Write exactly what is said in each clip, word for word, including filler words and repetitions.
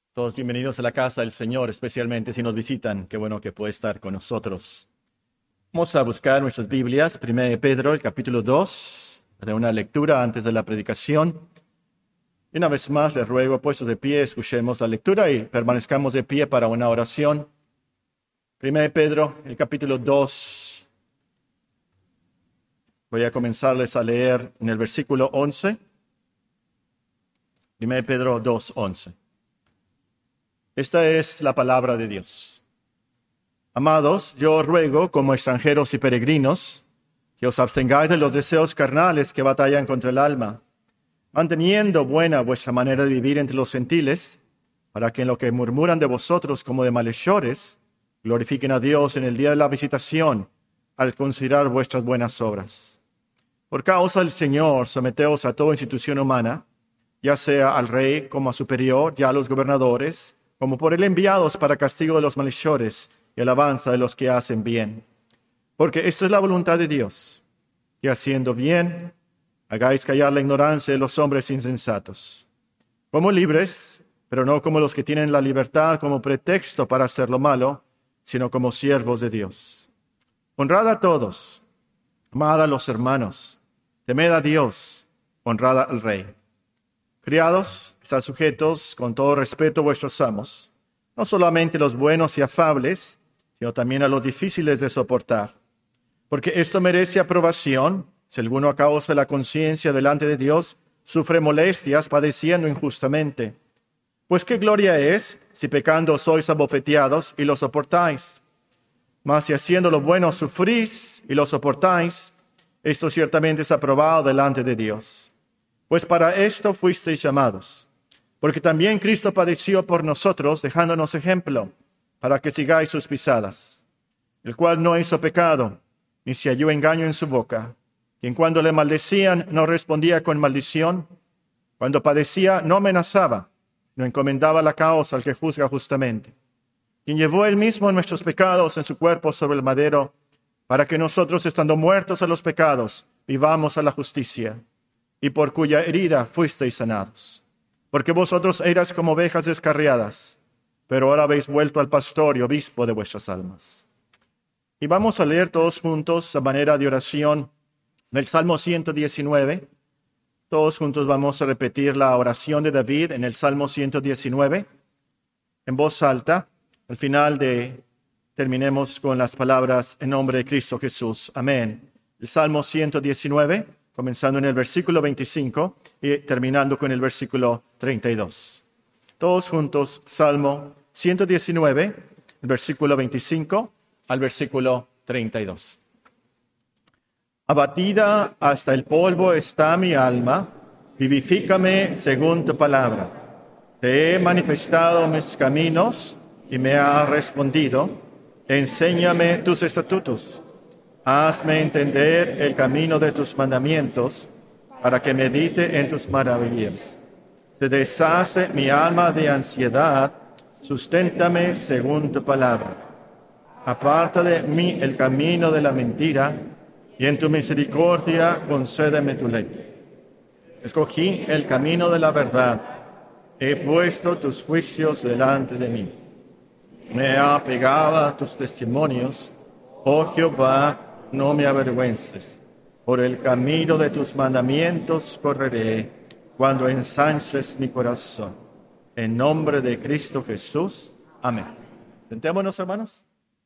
Todos bienvenidos a la casa del Señor, especialmente si nos visitan. Qué bueno que puede estar con nosotros. Vamos a buscar nuestras Biblias, primera de Pedro, el capítulo dos, de una lectura antes de la predicación. Y una vez más les ruego, puestos de pie, escuchemos la lectura y permanezcamos de pie para una oración. primera de Pedro, el capítulo dos. Voy a comenzarles a leer en el versículo once. primera de Pedro dos, once. Esta es la palabra de Dios. Amados, yo os ruego, como extranjeros y peregrinos, que os abstengáis de los deseos carnales que batallan contra el alma, manteniendo buena vuestra manera de vivir entre los gentiles, para que en lo que murmuran de vosotros como de malhechores, glorifiquen a Dios en el día de la visitación, al considerar vuestras buenas obras. Por causa del Señor, someteos a toda institución humana, ya sea al rey como a superior, ya a los gobernadores, como por él enviados para castigo de los malhechores y alabanza de los que hacen bien. Porque esto es la voluntad de Dios, que haciendo bien, hagáis callar la ignorancia de los hombres insensatos. Como libres, pero no como los que tienen la libertad como pretexto para hacer lo malo, sino como siervos de Dios. Honrad a todos, amad a los hermanos, temed a Dios, honrad al rey. Criados, estad sujetos con todo respeto a vuestros amos, no solamente los buenos y afables, sino también a los difíciles de soportar. Porque esto merece aprobación, si alguno a causa de la conciencia delante de Dios sufre molestias padeciendo injustamente. Pues qué gloria es, si pecando sois abofeteados y lo soportáis. Mas si haciendo lo bueno sufrís y lo soportáis, esto ciertamente es aprobado delante de Dios. Pues para esto fuisteis llamados, porque también Cristo padeció por nosotros, dejándonos ejemplo, para que sigáis sus pisadas, el cual no hizo pecado, ni se halló engaño en su boca, quien cuando le maldecían no respondía con maldición, cuando padecía no amenazaba, no encomendaba la causa al que juzga justamente, quien llevó él mismo nuestros pecados en su cuerpo sobre el madero, para que nosotros, estando muertos a los pecados, vivamos a la justicia, y por cuya herida fuisteis sanados. Porque vosotros erais como ovejas descarriadas, pero ahora habéis vuelto al pastor y obispo de vuestras almas. Y vamos a leer todos juntos, a manera de oración, el Salmo ciento diecinueve. Todos juntos vamos a repetir la oración de David en el Salmo ciento diecinueve, en voz alta. Al final de terminemos con las palabras en nombre de Cristo Jesús. Amén. El Salmo ciento diecinueve, comenzando en el versículo veinticinco y terminando con el versículo treinta y dos. Todos juntos, Salmo ciento diecinueve, el versículo veinticinco al versículo treinta y dos. Abatida hasta el polvo está mi alma, vivifícame según tu palabra. Te he manifestado mis caminos y me has respondido. Enséñame tus estatutos. Hazme entender el camino de tus mandamientos, para que medite en tus maravillas. Se deshace mi alma de ansiedad, susténtame según tu palabra. Aparta de mí el camino de la mentira, y en tu misericordia concédeme tu ley. Escogí el camino de la verdad, he puesto tus juicios delante de mí. Me he apegado a tus testimonios, oh Jehová, no me avergüences. Por el camino de tus mandamientos correré, cuando ensanches mi corazón. En nombre de Cristo Jesús. Amén. Sentémonos, hermanos.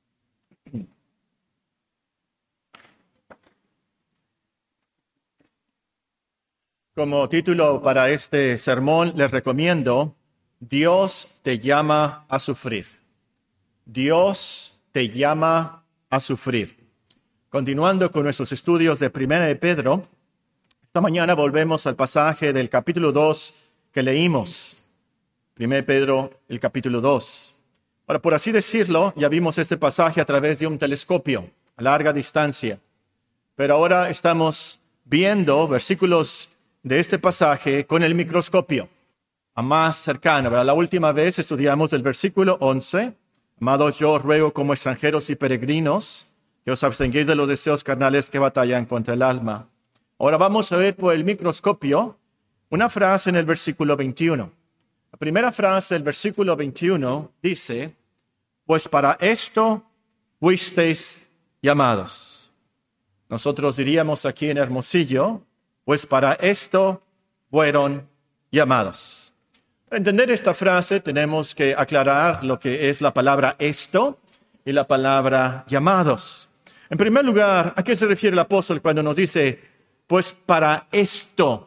Como título para este sermón les recomiendo: Dios te llama a sufrir. Dios te llama a sufrir. Continuando con nuestros estudios de Primera de Pedro, esta mañana volvemos al pasaje del capítulo dos que leímos. Primera de Pedro, el capítulo dos. Ahora, por así decirlo, ya vimos este pasaje a través de un telescopio a larga distancia. Pero ahora estamos viendo versículos de este pasaje con el microscopio, a más cercano. ¿Verdad? La última vez estudiamos del versículo once. Amados, yo os ruego como extranjeros y peregrinos, que os abstengáis de los deseos carnales que batallan contra el alma. Ahora vamos a ver por el microscopio una frase en el versículo veintiuno. La primera frase del versículo veintiuno dice, pues para esto fuisteis llamados. Nosotros diríamos aquí en Hermosillo, pues para esto fueron llamados. Para entender esta frase tenemos que aclarar lo que es la palabra esto y la palabra llamados. En primer lugar, ¿a qué se refiere el apóstol cuando nos dice, pues para esto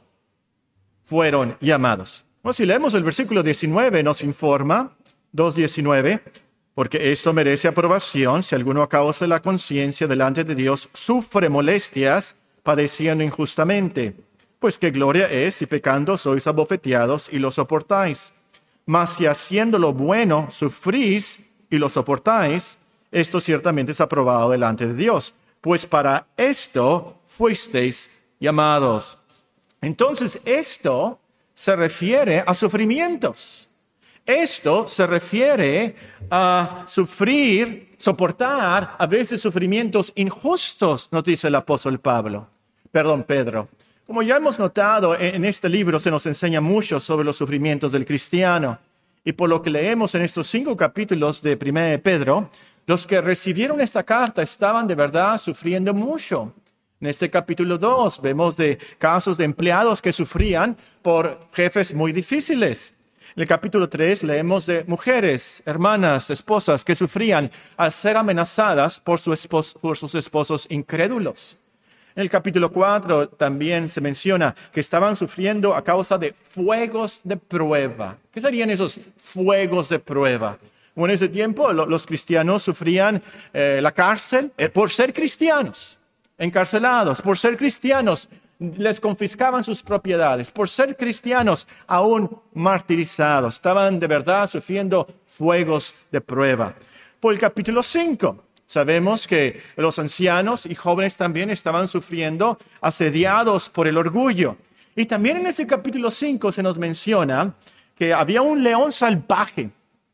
fueron llamados? Bueno, si leemos el versículo diecinueve, nos informa, dos diecinueve, porque esto merece aprobación si alguno a causa de la conciencia delante de Dios sufre molestias padeciendo injustamente. Pues qué gloria es si pecando sois abofeteados y lo soportáis. Mas si haciendo lo bueno sufrís y lo soportáis, esto ciertamente es aprobado delante de Dios. Pues para esto fuisteis llamados. Entonces esto se refiere a sufrimientos. Esto se refiere a sufrir, soportar a veces sufrimientos injustos, nos dice el apóstol Pablo. Perdón, Pedro. Como ya hemos notado, en este libro se nos enseña mucho sobre los sufrimientos del cristiano. Y por lo que leemos en estos cinco capítulos de Primera de Pedro, los que recibieron esta carta estaban de verdad sufriendo mucho. En este capítulo dos vemos de casos de empleados que sufrían por jefes muy difíciles. En el capítulo tres leemos de mujeres, hermanas, esposas que sufrían al ser amenazadas por, su esposo, por sus esposos incrédulos. En el capítulo cuatro también se menciona que estaban sufriendo a causa de fuegos de prueba. ¿Qué serían esos fuegos de prueba? Bueno, en ese tiempo los cristianos sufrían eh, la cárcel por ser cristianos, encarcelados, por ser cristianos. Les confiscaban sus propiedades, por ser cristianos aún martirizados. Estaban de verdad sufriendo fuegos de prueba. Por el capítulo cinco, sabemos que los ancianos y jóvenes también estaban sufriendo asediados por el orgullo. Y también en ese capítulo cinco se nos menciona que había un león salvaje,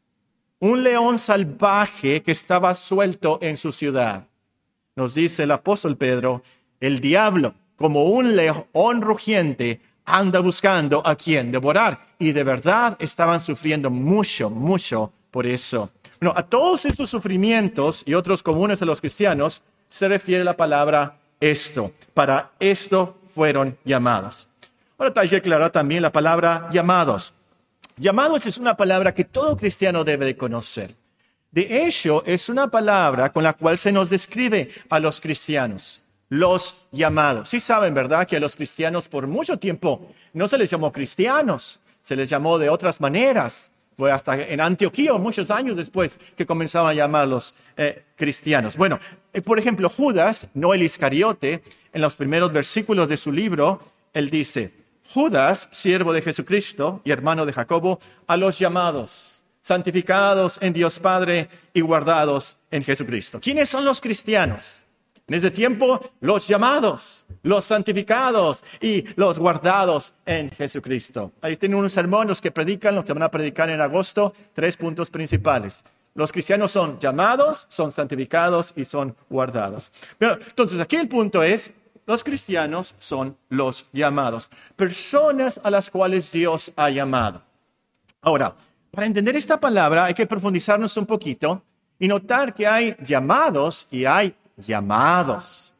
un león salvaje que estaba suelto en su ciudad. Nos dice el apóstol Pedro, el diablo, como un león rugiente, anda buscando a quien devorar. Y de verdad estaban sufriendo mucho, mucho por eso. Bueno, a todos estos sufrimientos y otros comunes a los cristianos se refiere la palabra esto. Para esto fueron llamados. Ahora hay que aclarar también la palabra llamados. Llamados es una palabra que todo cristiano debe de conocer. De hecho, es una palabra con la cual se nos describe a los cristianos. Los llamados. Sí saben, ¿verdad?, que a los cristianos por mucho tiempo no se les llamó cristianos, se les llamó de otras maneras. Fue hasta en Antioquía, muchos años después, que comenzaban a llamarlos eh, cristianos. Bueno, eh, por ejemplo, Judas, no el Iscariote, en los primeros versículos de su libro, él dice, Judas, siervo de Jesucristo y hermano de Jacobo, a los llamados, santificados en Dios Padre y guardados en Jesucristo. ¿Quiénes son los cristianos? En ese tiempo, los llamados, los santificados y los guardados en Jesucristo. Ahí tienen unos sermones que predican, los que van a predicar en agosto, tres puntos principales. Los cristianos son llamados, son santificados y son guardados. Pero, entonces, aquí el punto es, los cristianos son los llamados, personas a las cuales Dios ha llamado. Ahora, para entender esta palabra hay que profundizarnos un poquito y notar que hay llamados y hay llamados.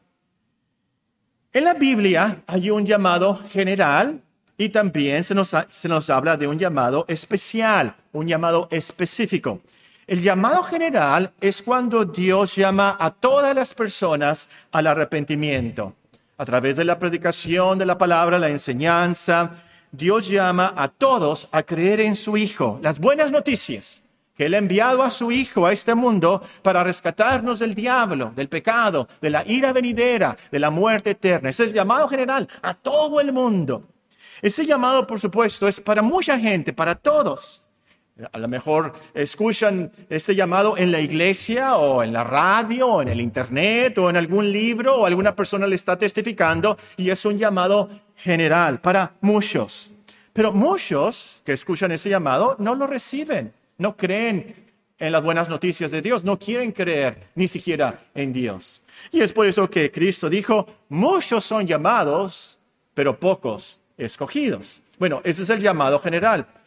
En la Biblia hay un llamado general y también se nos, se nos habla de un llamado especial, un llamado específico. El llamado general es cuando Dios llama a todas las personas al arrepentimiento. A través de la predicación de la palabra, la enseñanza, Dios llama a todos a creer en su Hijo, las buenas noticias. Que Él ha enviado a su Hijo a este mundo para rescatarnos del diablo, del pecado, de la ira venidera, de la muerte eterna. Ese es el llamado general a todo el mundo. Ese llamado, por supuesto, es para mucha gente, para todos. A lo mejor escuchan este llamado en la iglesia o en la radio o en el internet o en algún libro o alguna persona le está testificando y es un llamado general para muchos. Pero muchos que escuchan ese llamado no lo reciben. No creen en las buenas noticias de Dios, no quieren creer ni siquiera en Dios. Y es por eso que Cristo dijo, muchos son llamados, pero pocos escogidos. Bueno, ese es el llamado general.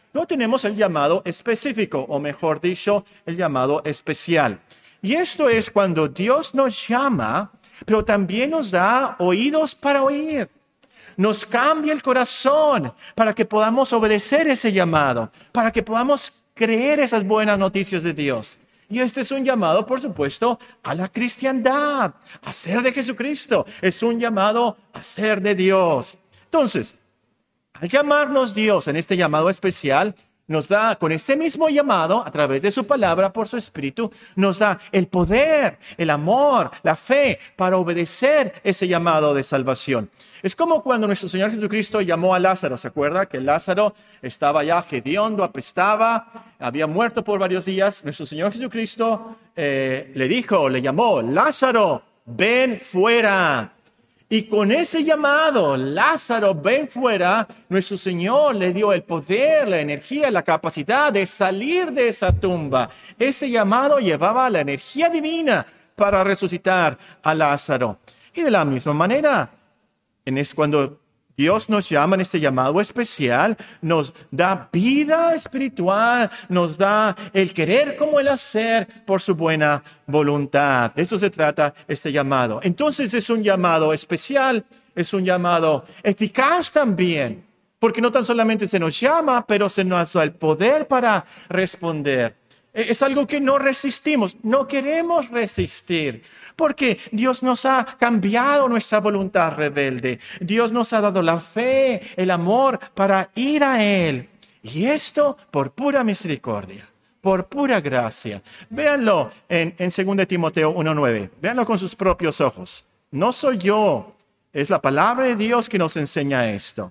Luego tenemos el llamado específico, o mejor dicho, el llamado especial. Y esto es cuando Dios nos llama, pero también nos da oídos para oír. Nos cambia el corazón para que podamos obedecer ese llamado, para que podamos creer esas buenas noticias de Dios. Y este es un llamado, por supuesto, a la cristiandad, a ser de Jesucristo. Es un llamado a ser de Dios. Entonces, al llamarnos Dios en este llamado especial, nos da, con este mismo llamado, a través de su palabra, por su Espíritu, nos da el poder, el amor, la fe para obedecer ese llamado de salvación. Es como cuando nuestro Señor Jesucristo llamó a Lázaro. ¿Se acuerda que Lázaro estaba ya hediondo, apestaba, había muerto por varios días? Nuestro Señor Jesucristo eh, le dijo, le llamó, Lázaro, ven fuera. Y con ese llamado, Lázaro, ven fuera, nuestro Señor le dio el poder, la energía, la capacidad de salir de esa tumba. Ese llamado llevaba la energía divina para resucitar a Lázaro. Y de la misma manera, en es cuando Dios nos llama en este llamado especial, nos da vida espiritual, nos da el querer como el hacer por su buena voluntad. De eso se trata este llamado. Entonces es un llamado especial, es un llamado eficaz también, porque no tan solamente se nos llama, pero se nos da el poder para responder. Es algo que no resistimos, no queremos resistir, porque Dios nos ha cambiado nuestra voluntad rebelde. Dios nos ha dado la fe, el amor para ir a Él. Y esto por pura misericordia, por pura gracia. Véanlo en, en segunda de Timoteo uno nueve, véanlo con sus propios ojos. No soy yo, es la palabra de Dios que nos enseña esto.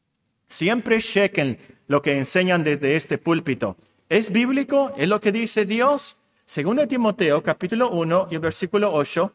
Siempre chequen lo que enseñan desde este púlpito. ¿Es bíblico? ¿Es lo que dice Dios? Segunda de Timoteo, capítulo uno y el versículo ocho.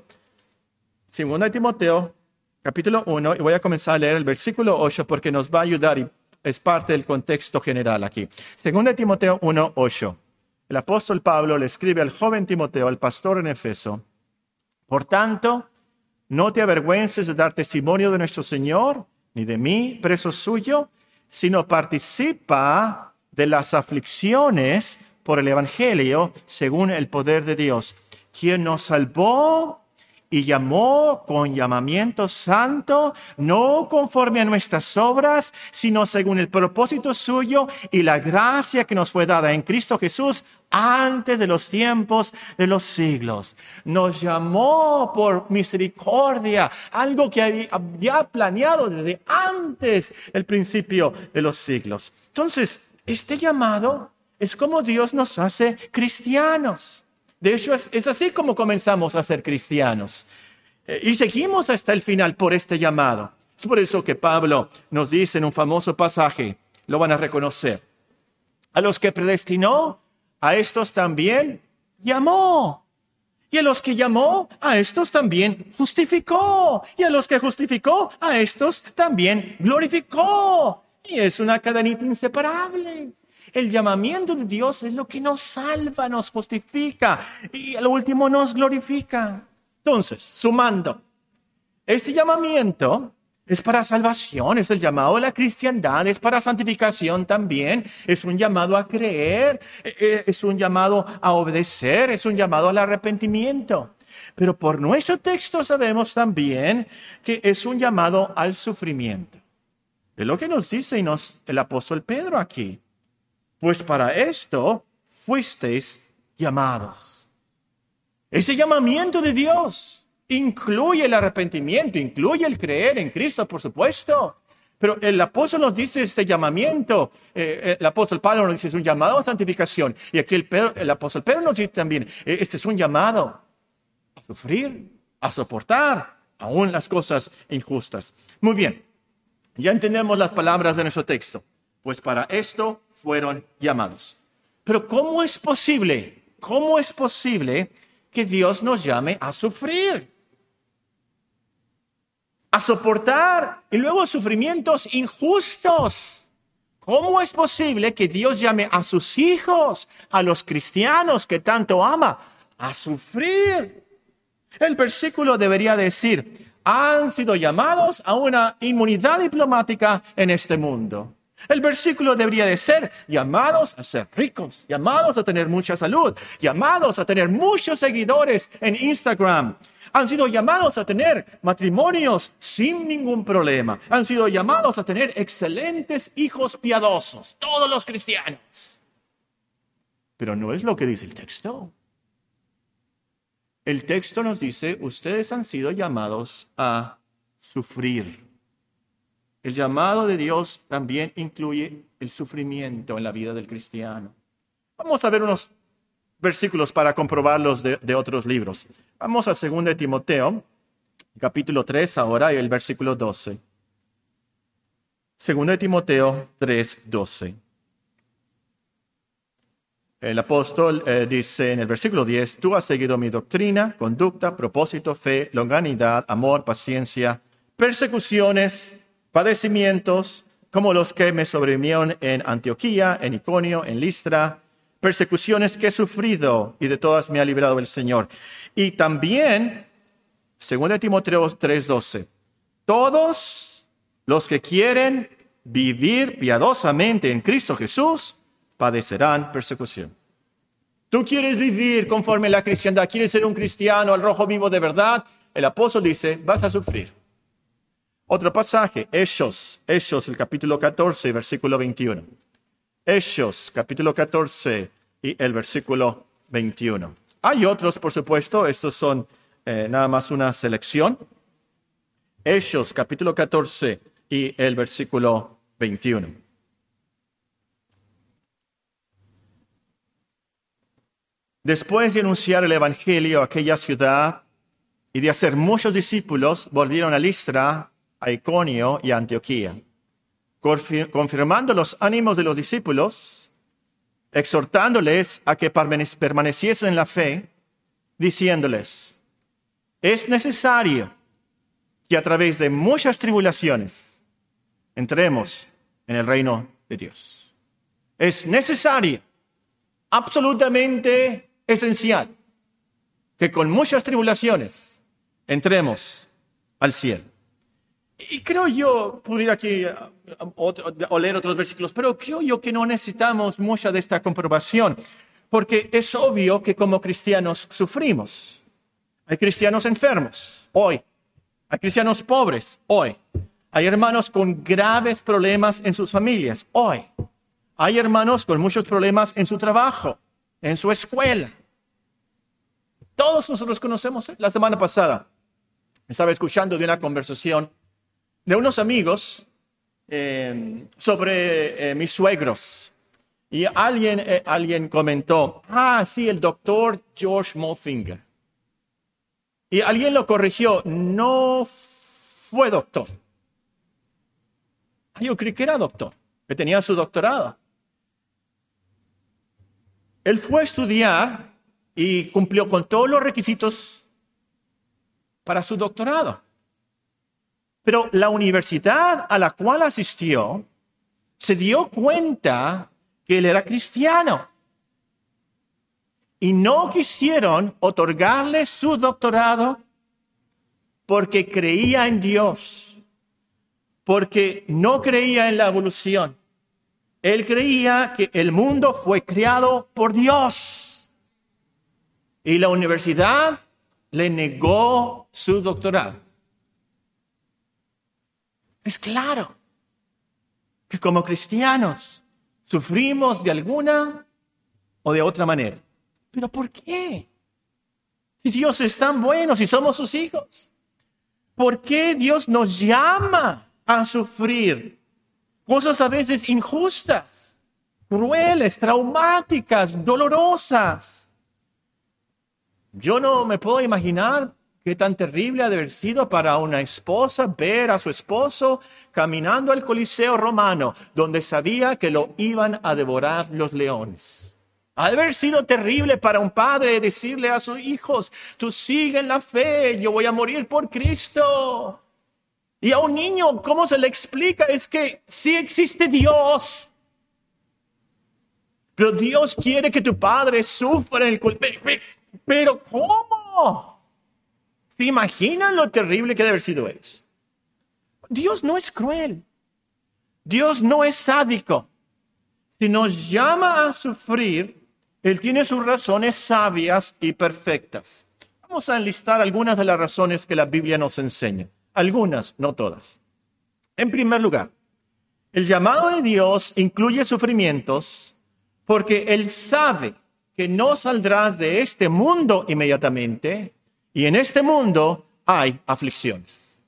Segunda de Timoteo, capítulo uno, y voy a comenzar a leer el versículo ocho porque nos va a ayudar y es parte del contexto general aquí. Segunda de Timoteo uno, ocho. El apóstol Pablo le escribe al joven Timoteo, al pastor en Efeso. Por tanto, no te avergüences de dar testimonio de nuestro Señor, ni de mí, preso suyo, sino participa de las aflicciones por el Evangelio, según el poder de Dios, quien nos salvó y llamó con llamamiento santo, no conforme a nuestras obras, sino según el propósito suyo y la gracia que nos fue dada en Cristo Jesús antes de los tiempos de los siglos. Nos llamó por misericordia, algo que había planeado desde antes del principio de los siglos. Entonces, este llamado es como Dios nos hace cristianos. De hecho, es, es así como comenzamos a ser cristianos. Eh, y seguimos hasta el final por este llamado. Es por eso que Pablo nos dice en un famoso pasaje, lo van a reconocer. A los que predestinó, a estos también llamó. Y a los que llamó, a estos también justificó. Y a los que justificó, a estos también glorificó. Y es una cadenita inseparable. El llamamiento de Dios es lo que nos salva, nos justifica y al último nos glorifica. Entonces, sumando, este llamamiento es para salvación, es el llamado a la cristiandad, es para santificación también, es un llamado a creer, es un llamado a obedecer, es un llamado al arrepentimiento. Pero por nuestro texto sabemos también que es un llamado al sufrimiento. Es lo que nos dice nos, el apóstol Pedro aquí. Pues para esto fuisteis llamados. Ese llamamiento de Dios incluye el arrepentimiento, incluye el creer en Cristo, por supuesto. Pero el apóstol nos dice este llamamiento, eh, el apóstol Pablo nos dice es un llamado a santificación. Y aquí el, Pedro, el apóstol Pedro nos dice también, eh, este es un llamado a sufrir, a soportar aún las cosas injustas. Muy bien, ya entendemos las palabras de nuestro texto. Pues para esto fueron llamados. Pero ¿cómo es posible? ¿Cómo es posible que Dios nos llame a sufrir? A soportar y luego sufrimientos injustos. ¿Cómo es posible que Dios llame a sus hijos, a los cristianos que tanto ama, a sufrir? El versículo debería decir, han sido llamados a una inmunidad diplomática en este mundo. El versículo debería de ser, llamados a ser ricos, llamados a tener mucha salud, llamados a tener muchos seguidores en Instagram. Han sido llamados a tener matrimonios sin ningún problema. Han sido llamados a tener excelentes hijos piadosos, todos los cristianos. Pero no es lo que dice el texto. El texto nos dice, ustedes han sido llamados a sufrir. El llamado de Dios también incluye el sufrimiento en la vida del cristiano. Vamos a ver unos versículos para comprobarlos de, de otros libros. Vamos a segunda de Timoteo, capítulo tres ahora, y el versículo doce. segunda de Timoteo tres, doce. El apóstol eh, dice en el versículo diez, tú has seguido mi doctrina, conducta, propósito, fe, longanimidad, amor, paciencia, persecuciones, padecimientos, como los que me sobrevinieron en Antioquía, en Iconio, en Listra, persecuciones que he sufrido y de todas me ha librado el Señor. Y también, según Timoteo tres doce, todos los que quieren vivir piadosamente en Cristo Jesús padecerán persecución. Tú quieres vivir conforme a la cristiandad, quieres ser un cristiano al rojo vivo de verdad, el apóstol dice, vas a sufrir. Otro pasaje, Hechos, Hechos, el capítulo catorce, versículo veintiuno. Hechos, capítulo catorce y el versículo veintiuno. Hay otros, por supuesto, estos son eh, nada más una selección. Hechos, capítulo catorce y el versículo veintiuno. Después de anunciar el evangelio a aquella ciudad y de hacer muchos discípulos, volvieron a Listra, a Iconio y a Antioquía, confirmando los ánimos de los discípulos, exhortándoles a que permaneciesen en la fe, diciéndoles, es necesario que a través de muchas tribulaciones entremos en el reino de Dios. Es necesario, absolutamente esencial, que con muchas tribulaciones entremos al cielo. Y creo yo, pudiera aquí o leer otros versículos, pero creo yo que no necesitamos mucha de esta comprobación, porque es obvio que como cristianos sufrimos. Hay cristianos enfermos, hoy. Hay cristianos pobres, hoy. Hay hermanos con graves problemas en sus familias, hoy. Hay hermanos con muchos problemas en su trabajo, en su escuela. Todos nosotros conocemos. ¿eh? La semana pasada estaba escuchando de una conversación de unos amigos eh, sobre eh, mis suegros. Y alguien, eh, alguien comentó, ah, sí, el doctor George Mofinger. Y alguien lo corrigió, no fue doctor. Yo creí que era doctor, que tenía su doctorado. Él fue a estudiar y cumplió con todos los requisitos para su doctorado. Pero la universidad a la cual asistió se dio cuenta que él era cristiano. Y no quisieron otorgarle su doctorado porque creía en Dios, porque no creía en la evolución. Él creía que el mundo fue creado por Dios. Y la universidad le negó su doctorado. Es claro que como cristianos sufrimos de alguna o de otra manera. ¿Pero por qué? Si Dios es tan bueno, si somos sus hijos, ¿por qué Dios nos llama a sufrir cosas a veces injustas, crueles, traumáticas, dolorosas? Yo no me puedo imaginar qué tan terrible ha de haber sido para una esposa ver a su esposo caminando al Coliseo romano, donde sabía que lo iban a devorar los leones. Ha de haber sido terrible para un padre decirle a sus hijos, tú sigue en la fe, yo voy a morir por Cristo. Y a un niño, ¿cómo se le explica? Es que sí existe Dios. Pero Dios quiere que tu padre sufra en el Coliseo. Pero ¿cómo? ¿Se imaginan lo terrible que debe haber sido eso? Dios no es cruel. Dios no es sádico. Si nos llama a sufrir, Él tiene sus razones sabias y perfectas. Vamos a enlistar algunas de las razones que la Biblia nos enseña. Algunas, no todas. En primer lugar, el llamado de Dios incluye sufrimientos porque Él sabe que no saldrás de este mundo inmediatamente y en este mundo hay aflicciones.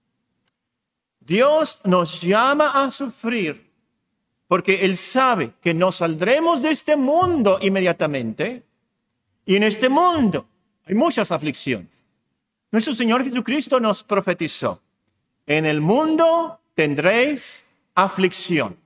Dios nos llama a sufrir porque Él sabe que no saldremos de este mundo inmediatamente y en este mundo hay muchas aflicciones. Nuestro Señor Jesucristo nos profetizó: en el mundo tendréis aflicción.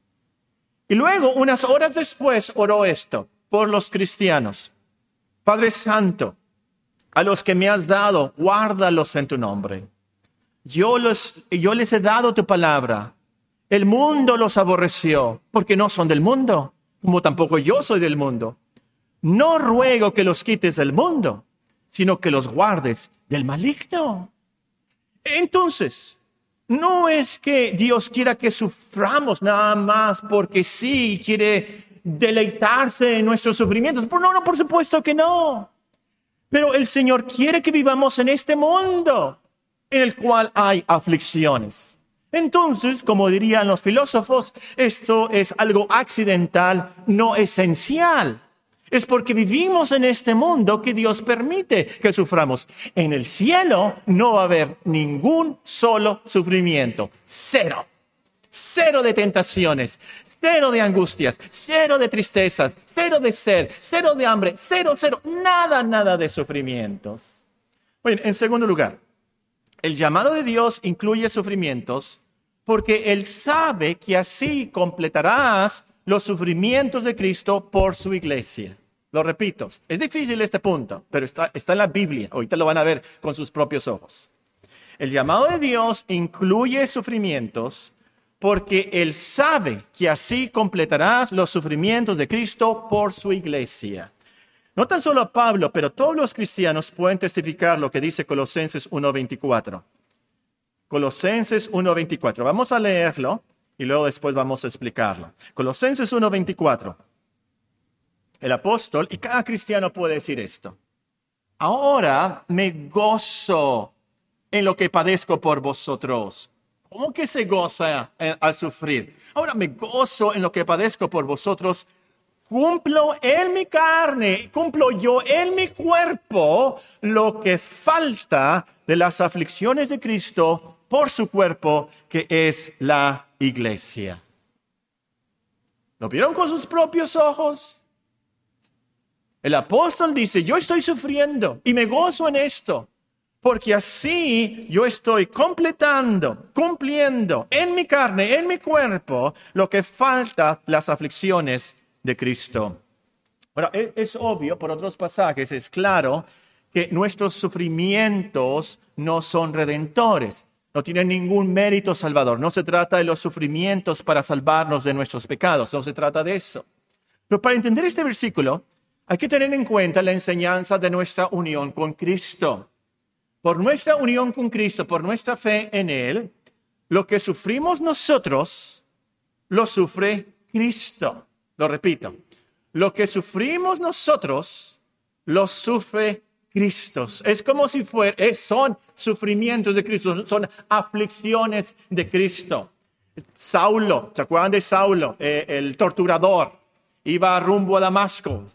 Y luego, unas horas después, oró esto por los cristianos: Padre Santo, a los que me has dado, guárdalos en tu nombre. Yo, los, yo les he dado tu palabra. El mundo los aborreció, porque no son del mundo, como tampoco yo soy del mundo. No ruego que los quites del mundo, sino que los guardes del maligno. Entonces, no es que Dios quiera que suframos nada más porque sí, quiere deleitarse en nuestros sufrimientos. No, no, por supuesto que no. Pero el Señor quiere que vivamos en este mundo en el cual hay aflicciones. Entonces, como dirían los filósofos, esto es algo accidental, no esencial. Es porque vivimos en este mundo que Dios permite que suframos. En el cielo no va a haber ningún solo sufrimiento. Cero. Cero de tentaciones, cero de angustias, cero de tristezas, cero de sed, cero de hambre, cero, cero, nada, nada de sufrimientos. Bueno, en segundo lugar, el llamado de Dios incluye sufrimientos porque Él sabe que así completarás los sufrimientos de Cristo por su iglesia. Lo repito, es difícil este punto, pero está, está en la Biblia. Ahorita lo van a ver con sus propios ojos. El llamado de Dios incluye sufrimientos porque Él sabe que así completarás los sufrimientos de Cristo por su iglesia. No tan solo Pablo, pero todos los cristianos pueden testificar lo que dice Colosenses uno veinticuatro. Colosenses uno veinticuatro. Vamos a leerlo y luego después vamos a explicarlo. Colosenses uno veinticuatro. El apóstol, y cada cristiano puede decir esto: ahora me gozo en lo que padezco por vosotros. ¿Cómo que se goza al sufrir? Ahora me gozo en lo que padezco por vosotros. Cumplo en mi carne, cumplo yo en mi cuerpo lo que falta de las aflicciones de Cristo por su cuerpo, que es la iglesia. ¿Lo vieron con sus propios ojos? El apóstol dice: yo estoy sufriendo y me gozo en esto, porque así yo estoy completando, cumpliendo en mi carne, en mi cuerpo, lo que falta las aflicciones de Cristo. Bueno, es, es obvio, por otros pasajes, es claro que nuestros sufrimientos no son redentores, no tienen ningún mérito salvador. No se trata de los sufrimientos para salvarnos de nuestros pecados, no se trata de eso. Pero para entender este versículo, hay que tener en cuenta la enseñanza de nuestra unión con Cristo. Por nuestra unión con Cristo, por nuestra fe en Él, lo que sufrimos nosotros, lo sufre Cristo. Lo repito, lo que sufrimos nosotros, lo sufre Cristo. Es como si fuera, son sufrimientos de Cristo, son aflicciones de Cristo. Saulo, ¿se acuerdan de Saulo? Eh, el torturador, iba rumbo a Damasco.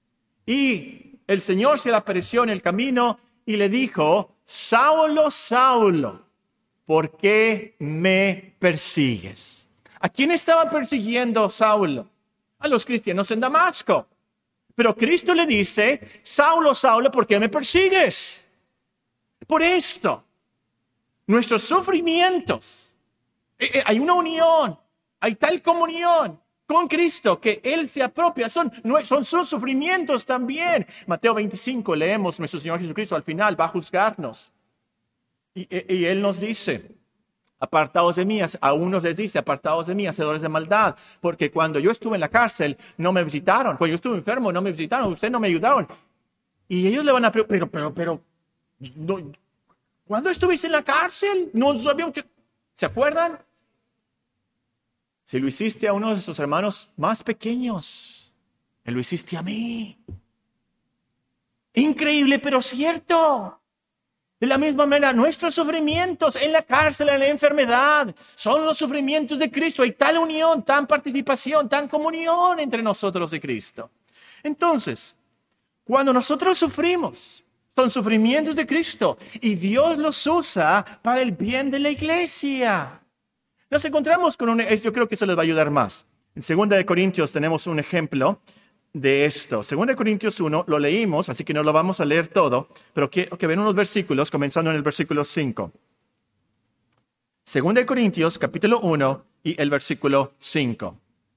Y el Señor se le apareció en el camino y le dijo: Saulo, Saulo, ¿por qué me persigues? ¿A quién estaba persiguiendo Saulo? A los cristianos en Damasco. Pero Cristo le dice: Saulo, Saulo, ¿por qué me persigues? Por esto, nuestros sufrimientos, eh, eh, hay una unión, hay tal comunión con Cristo que Él se apropia, son, son sus sufrimientos también. Mateo veinticinco, leemos: nuestro Señor Jesucristo al final va a juzgarnos. Y, y, y Él nos dice: apartaos de mí, a unos les dice: apartaos de mí, hacedores de maldad, porque cuando yo estuve en la cárcel no me visitaron, cuando yo estuve enfermo no me visitaron, ustedes no me ayudaron. Y ellos le van a preguntar: pero, pero, pero, no, ¿cuándo estuviste en la cárcel? No sabíamos que... ¿Se acuerdan? Si lo hiciste a uno de sus hermanos más pequeños, me lo hiciste a mí. Increíble, pero cierto. De la misma manera, nuestros sufrimientos en la cárcel, en la enfermedad, son los sufrimientos de Cristo. Hay tal unión, tan participación, tan comunión entre nosotros y Cristo. Entonces, cuando nosotros sufrimos, son sufrimientos de Cristo y Dios los usa para el bien de la iglesia. Nos encontramos con un, yo creo que eso les va a ayudar más. En segunda de Corintios tenemos un ejemplo de esto. segunda de Corintios uno, lo leímos, así que no lo vamos a leer todo, pero quiero que vean unos versículos, comenzando en el versículo cinco. segunda de Corintios, capítulo uno, y el versículo cinco.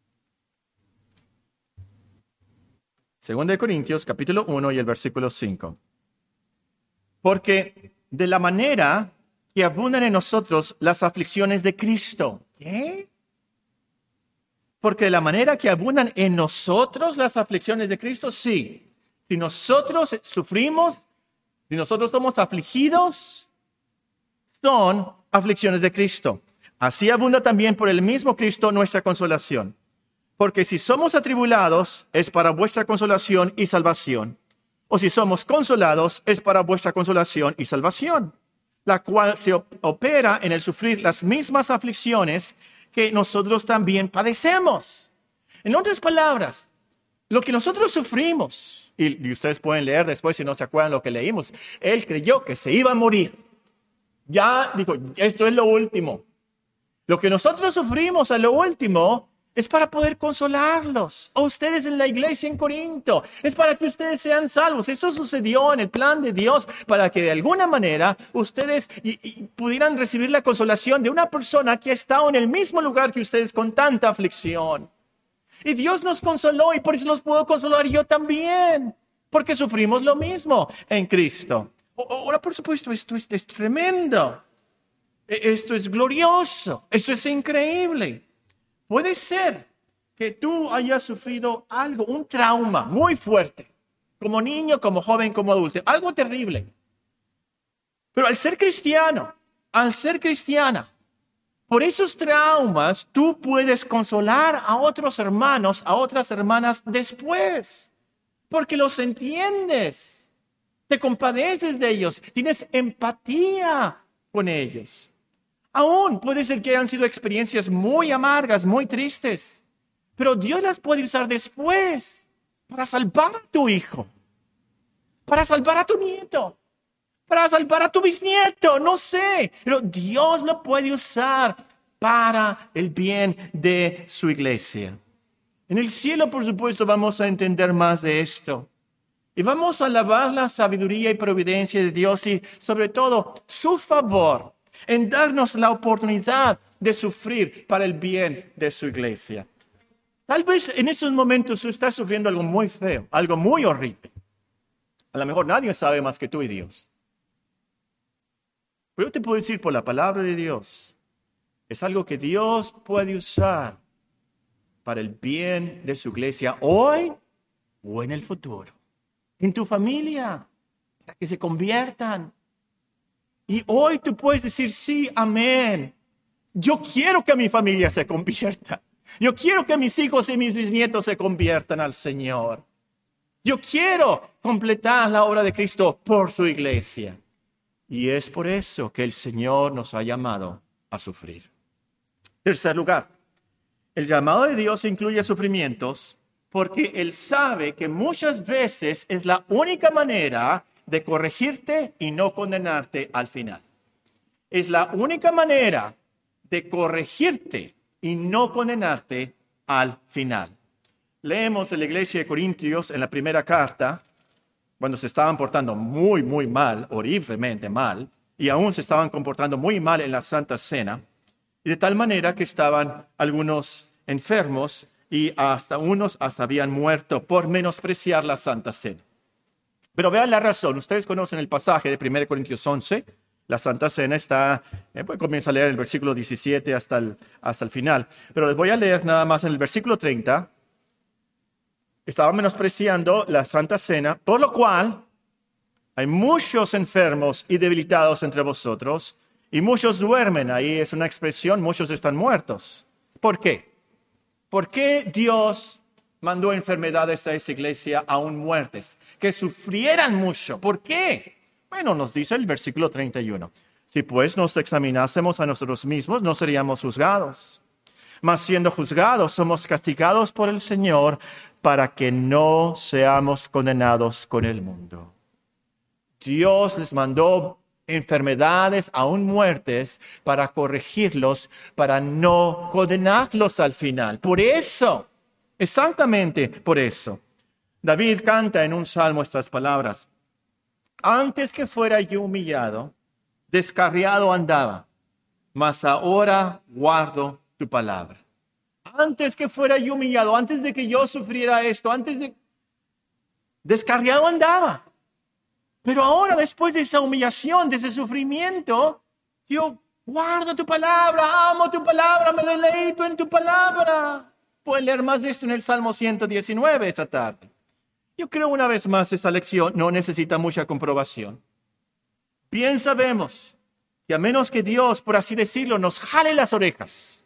segunda de Corintios, capítulo uno, y el versículo cinco. Porque de la manera que abundan en nosotros las aflicciones de Cristo. ¿Qué? Porque de la manera que abundan en nosotros las aflicciones de Cristo, sí. Si nosotros sufrimos, si nosotros somos afligidos, son aflicciones de Cristo. Así abunda también por el mismo Cristo nuestra consolación. Porque si somos atribulados, es para vuestra consolación y salvación. O si somos consolados, es para vuestra consolación y salvación, la cual se opera en el sufrir las mismas aflicciones que nosotros también padecemos. En otras palabras, lo que nosotros sufrimos, y, y ustedes pueden leer después si no se acuerdan lo que leímos, él creyó que se iba a morir. Ya dijo, esto es lo último. Lo que nosotros sufrimos a lo último es para poder consolarlos. A ustedes en la iglesia en Corinto. Es para que ustedes sean salvos. Esto sucedió en el plan de Dios para que de alguna manera ustedes y, y pudieran recibir la consolación de una persona que ha estado en el mismo lugar que ustedes con tanta aflicción. Y Dios nos consoló y por eso los puedo consolar yo también. Porque sufrimos lo mismo en Cristo. Ahora, por supuesto, esto es, es tremendo. Esto es glorioso. Esto es increíble. Puede ser que tú hayas sufrido algo, un trauma muy fuerte, como niño, como joven, como adulto, algo terrible. Pero al ser cristiano, al ser cristiana, por esos traumas tú puedes consolar a otros hermanos, a otras hermanas después, porque los entiendes, te compadeces de ellos, tienes empatía con ellos. Aún puede ser que hayan sido experiencias muy amargas, muy tristes, pero Dios las puede usar después para salvar a tu hijo, para salvar a tu nieto, para salvar a tu bisnieto, no sé, pero Dios lo puede usar para el bien de su iglesia. En el cielo, por supuesto, vamos a entender más de esto. Y vamos a alabar la sabiduría y providencia de Dios y, sobre todo, su favor en darnos la oportunidad de sufrir para el bien de su iglesia. Tal vez en estos momentos tú estás sufriendo algo muy feo, algo muy horrible. A lo mejor nadie sabe más que tú y Dios. Pero yo te puedo decir por la palabra de Dios, es algo que Dios puede usar para el bien de su iglesia hoy o en el futuro. En tu familia, para que se conviertan. Y hoy tú puedes decir, sí, amén. Yo quiero que mi familia se convierta. Yo quiero que mis hijos y mis bisnietos se conviertan al Señor. Yo quiero completar la obra de Cristo por su iglesia. Y es por eso que el Señor nos ha llamado a sufrir. Tercer lugar, el llamado de Dios incluye sufrimientos porque Él sabe que muchas veces es la única manera de corregirte y no condenarte al final. Es la única manera de corregirte y no condenarte al final. Leemos en la iglesia de Corintios, en la primera carta, cuando se estaban portando muy, muy mal, horriblemente mal, y aún se estaban comportando muy mal en la Santa Cena, y de tal manera que estaban algunos enfermos y hasta unos hasta habían muerto por menospreciar la Santa Cena. Pero vean la razón. Ustedes conocen el pasaje de primera Corintios once. La Santa Cena está, eh, pues comienza a leer el versículo diecisiete hasta el, hasta el final. Pero les voy a leer nada más en el versículo treinta. Estaban menospreciando la Santa Cena, por lo cual hay muchos enfermos y debilitados entre vosotros, y muchos duermen. Ahí es una expresión, muchos están muertos. ¿Por qué? ¿Por qué Dios mandó enfermedades a esa iglesia, aún muertes? Que sufrieran mucho. ¿Por qué? Bueno, nos dice el versículo treinta y uno. Si pues nos examinásemos a nosotros mismos, no seríamos juzgados. Mas siendo juzgados, somos castigados por el Señor para que no seamos condenados con el mundo. Dios les mandó enfermedades, aún muertes, para corregirlos, para no condenarlos al final. Por eso, exactamente por eso, David canta en un salmo estas palabras. Antes que fuera yo humillado, descarriado andaba, mas ahora guardo tu palabra. Antes que fuera yo humillado, antes de que yo sufriera esto, antes de... descarriado andaba. Pero ahora, después de esa humillación, de ese sufrimiento, yo guardo tu palabra, amo tu palabra, me deleito en tu palabra. Pueden leer más de esto en el Salmo ciento diecinueve esta tarde. Yo creo una vez más esta lección no necesita mucha comprobación. Bien sabemos que a menos que Dios, por así decirlo, nos jale las orejas,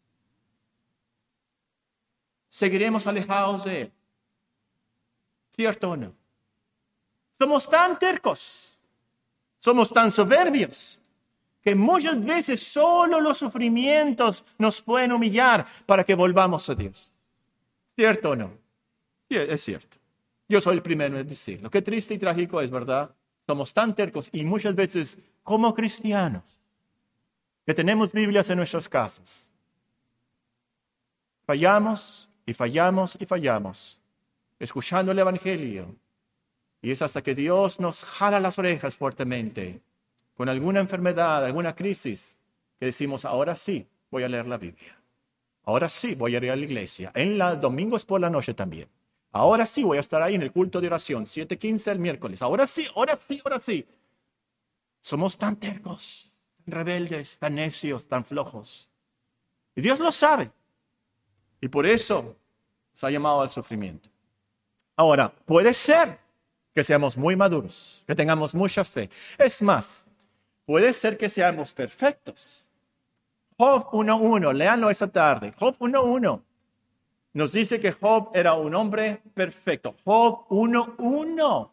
seguiremos alejados de Él. ¿Cierto o no? Somos tan tercos, somos tan soberbios, que muchas veces solo los sufrimientos nos pueden humillar para que volvamos a Dios. ¿Cierto o no? Sí, es cierto. Yo soy el primero en decirlo. Qué triste y trágico es, ¿verdad? Somos tan tercos y muchas veces como cristianos, que tenemos Biblias en nuestras casas, fallamos y fallamos y fallamos, escuchando el Evangelio. Y es hasta que Dios nos jala las orejas fuertemente, con alguna enfermedad, alguna crisis, que decimos, ahora sí voy a leer la Biblia. Ahora sí voy a ir a la iglesia. En los domingos por la noche también. Ahora sí voy a estar ahí en el culto de oración, siete quince el miércoles. Ahora sí, ahora sí, ahora sí. Somos tan tercos, tan rebeldes, tan necios, tan flojos. Y Dios lo sabe. Y por eso se ha llamado al sufrimiento. Ahora, puede ser que seamos muy maduros, que tengamos mucha fe. Es más, puede ser que seamos perfectos. Job uno uno, léanlo esa tarde. Job uno uno nos dice que Job era un hombre perfecto. Job uno uno.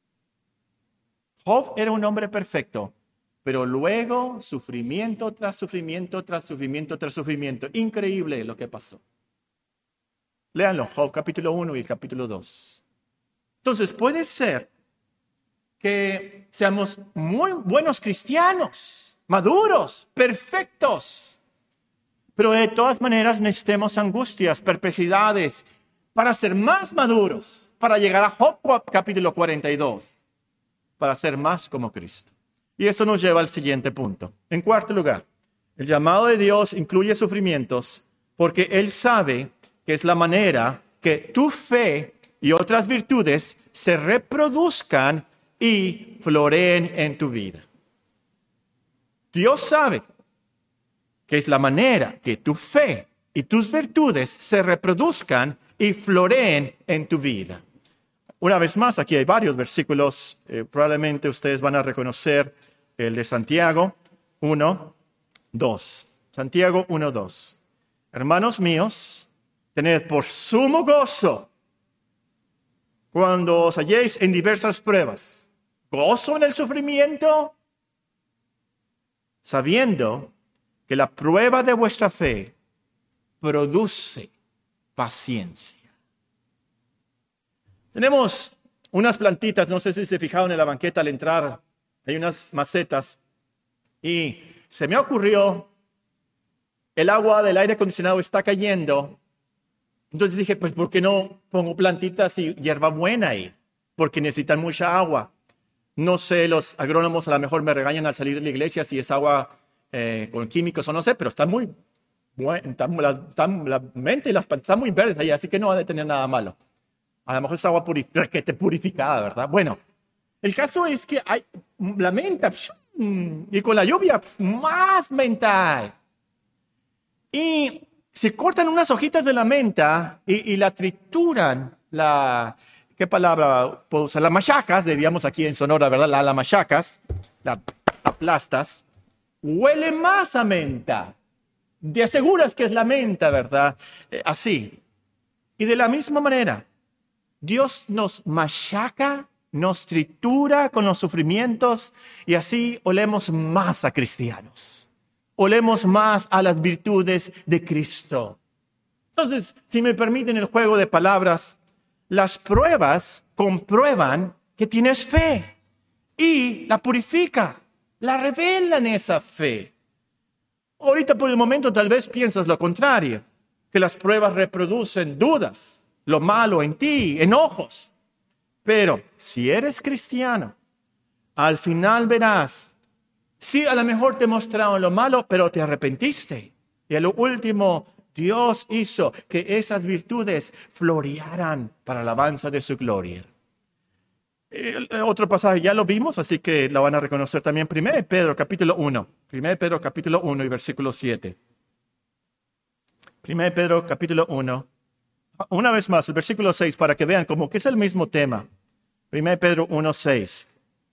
Job era un hombre perfecto, pero luego sufrimiento tras sufrimiento, tras sufrimiento, tras sufrimiento. Increíble lo que pasó. Léanlo, Job capítulo uno y el capítulo dos. Entonces puede ser que seamos muy buenos cristianos, maduros, perfectos, pero de todas maneras necesitemos angustias, perplejidades para ser más maduros, para llegar a Job capítulo cuarenta y dos, para ser más como Cristo. Y eso nos lleva al siguiente punto. En cuarto lugar, el llamado de Dios incluye sufrimientos porque Él sabe que es la manera que tu fe y otras virtudes se reproduzcan y floreen en tu vida. Dios sabe que es la manera que tu fe y tus virtudes se reproduzcan y floreen en tu vida. Una vez más, aquí hay varios versículos. Eh, probablemente ustedes van a reconocer el de Santiago uno, dos. Santiago uno, dos. Hermanos míos, tened por sumo gozo cuando os halléis en diversas pruebas. ¿Gozo en el sufrimiento? Sabiendo que la prueba de vuestra fe produce paciencia. Tenemos unas plantitas, no sé si se fijaron en la banqueta al entrar, hay unas macetas, y se me ocurrió, el agua del aire acondicionado está cayendo. Entonces dije, pues, ¿por qué no pongo plantitas y hierbabuena ahí? Porque necesitan mucha agua. No sé, los agrónomos a lo mejor me regañan al salir de la iglesia si es agua eh, con químicos o no sé, pero está muy bueno, está, la, está, la mente y las plantas están muy verdes ahí, así que no va a tener nada malo. A lo mejor es agua purificada, purificada, ¿verdad? Bueno, el caso es que hay la menta, y con la lluvia, más menta hay. Y se cortan unas hojitas de la menta y, y la trituran, la, ¿qué palabra puedo usar? Las machacas, diríamos aquí en Sonora, ¿verdad? Las la machacas, las aplastas, huele más a menta. te aseguras que es la menta, ¿verdad? Eh, así. Y de la misma manera, Dios nos machaca, nos tritura con los sufrimientos y así olemos más a cristianos. Olemos más a las virtudes de Cristo. Entonces, si me permiten el juego de palabras, las pruebas comprueban que tienes fe y la purifica, la revelan esa fe. Ahorita por el momento tal vez piensas lo contrario, que las pruebas reproducen dudas, lo malo en ti, enojos. Pero si eres cristiano, al final verás, sí, a lo mejor te mostraron lo malo, pero te arrepentiste. Y a lo último, Dios hizo que esas virtudes florearan para la alabanza de su gloria. El otro pasaje ya lo vimos, así que lo van a reconocer también. Primero de Pedro, capítulo uno. Primero de Pedro, capítulo uno y versículo siete. Primero de Pedro, capítulo uno. Una vez más, el versículo seis, para que vean como que es el mismo tema. Primero de Pedro uno, seis.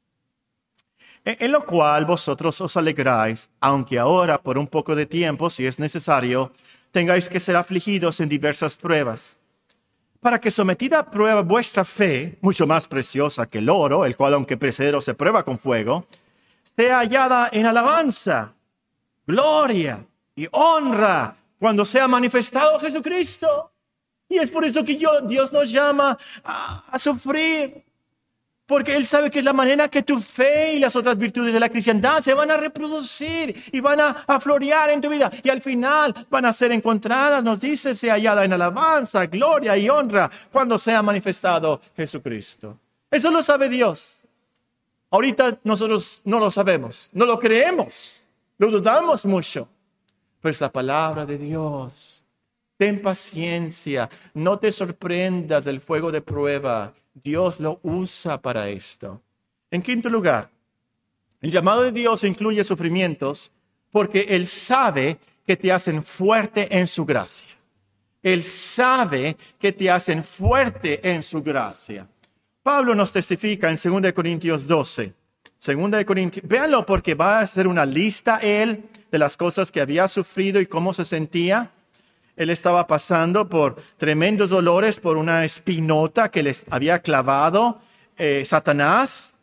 En lo cual vosotros os alegráis, aunque ahora por un poco de tiempo, si es necesario, tengáis que ser afligidos en diversas pruebas, para que sometida a prueba vuestra fe, mucho más preciosa que el oro, el cual aunque perecedero se prueba con fuego, sea hallada en alabanza, gloria y honra cuando sea manifestado Jesucristo. Y es por eso que yo, Dios nos llama a, a sufrir, porque Él sabe que es la manera que tu fe y las otras virtudes de la cristiandad se van a reproducir y van a, a florear en tu vida. Y al final van a ser encontradas, nos dice, sea hallada en alabanza, gloria y honra cuando sea manifestado Jesucristo. Eso lo sabe Dios. Ahorita nosotros no lo sabemos, no lo creemos, lo dudamos mucho. Pero es la palabra de Dios. Ten paciencia, no te sorprendas del fuego de prueba. Dios lo usa para esto. En quinto lugar, el llamado de Dios incluye sufrimientos porque Él sabe que te hacen fuerte en su gracia. Él sabe que te hacen fuerte en su gracia. Pablo nos testifica en segunda de Corintios doce. segunda de Corintios, véanlo porque va a hacer una lista él de las cosas que había sufrido y cómo se sentía. Él estaba pasando por tremendos dolores por una espinota que les había clavado eh, Satanás.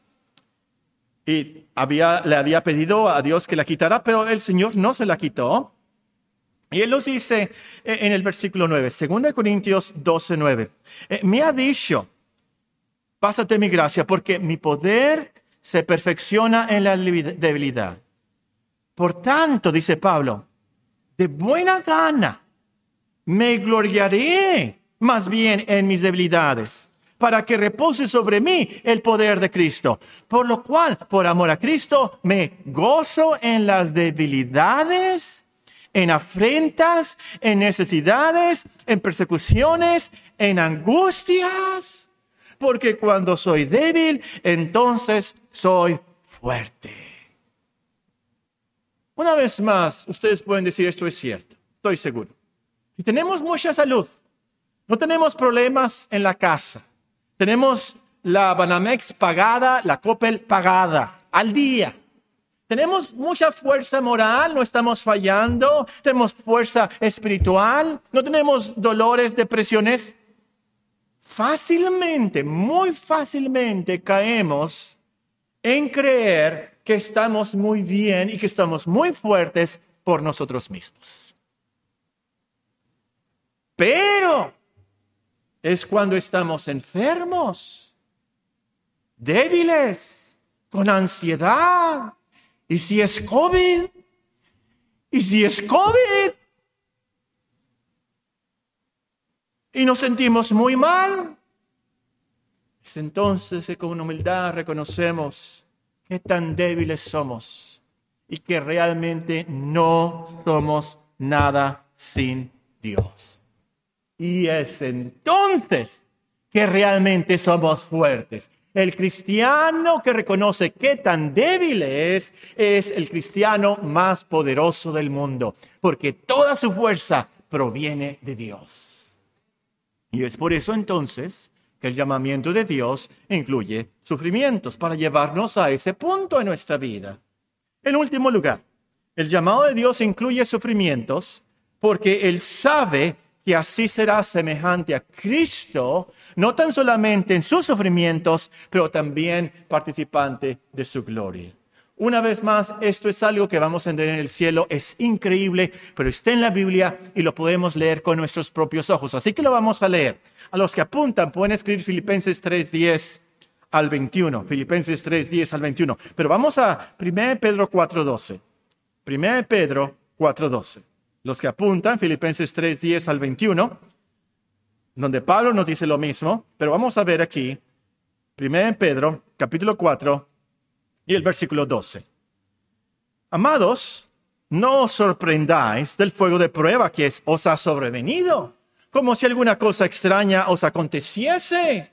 Y había, le había pedido a Dios que la quitara, pero el Señor no se la quitó. Y Él nos dice eh, en el versículo nueve, segunda de Corintios doce, nueve. Eh, me ha dicho, pásate mi gracia, porque mi poder se perfecciona en la debilidad. Por tanto, dice Pablo, de buena gana me gloriaré más bien en mis debilidades, para que repose sobre mí el poder de Cristo. Por lo cual, por amor a Cristo, me gozo en las debilidades, en afrentas, en necesidades, en persecuciones, en angustias. Porque cuando soy débil, entonces soy fuerte. Una vez más, ustedes pueden decir esto es cierto, estoy seguro. Y tenemos mucha salud. No tenemos problemas en la casa. Tenemos la Banamex pagada, la Coppel pagada, al día. Tenemos mucha fuerza moral, no estamos fallando. Tenemos fuerza espiritual. No tenemos dolores, depresiones. Fácilmente, muy fácilmente caemos en creer que estamos muy bien y que estamos muy fuertes por nosotros mismos. Pero es cuando estamos enfermos, débiles, con ansiedad. ¿Y si es COVID? ¿Y si es COVID? Y nos sentimos muy mal. Es entonces que con humildad reconocemos qué tan débiles somos y que realmente no somos nada sin Dios. Y es entonces que realmente somos fuertes. El cristiano que reconoce qué tan débil es, es el cristiano más poderoso del mundo, porque toda su fuerza proviene de Dios. Y es por eso entonces que el llamamiento de Dios incluye sufrimientos para llevarnos a ese punto en nuestra vida. En último lugar, El llamado de Dios incluye sufrimientos porque Él sabe que así será semejante a Cristo, no tan solamente en sus sufrimientos, pero también participante de su gloria. Una vez más, esto es algo que vamos a entender en el cielo, es increíble, pero está en la Biblia y lo podemos leer con nuestros propios ojos. Así que lo vamos a leer. A los que apuntan pueden escribir Filipenses tres, diez al veintiuno. Filipenses tres, diez al veintiuno. Pero vamos a primera de Pedro cuatro, doce. primera de Pedro cuatro, doce. Los que apuntan, Filipenses tres, diez al veintiuno, donde Pablo nos dice lo mismo, pero vamos a ver aquí, primera de Pedro, capítulo cuatro, y el versículo doce. Amados, no os sorprendáis del fuego de prueba que os ha sobrevenido, como si alguna cosa extraña os aconteciese,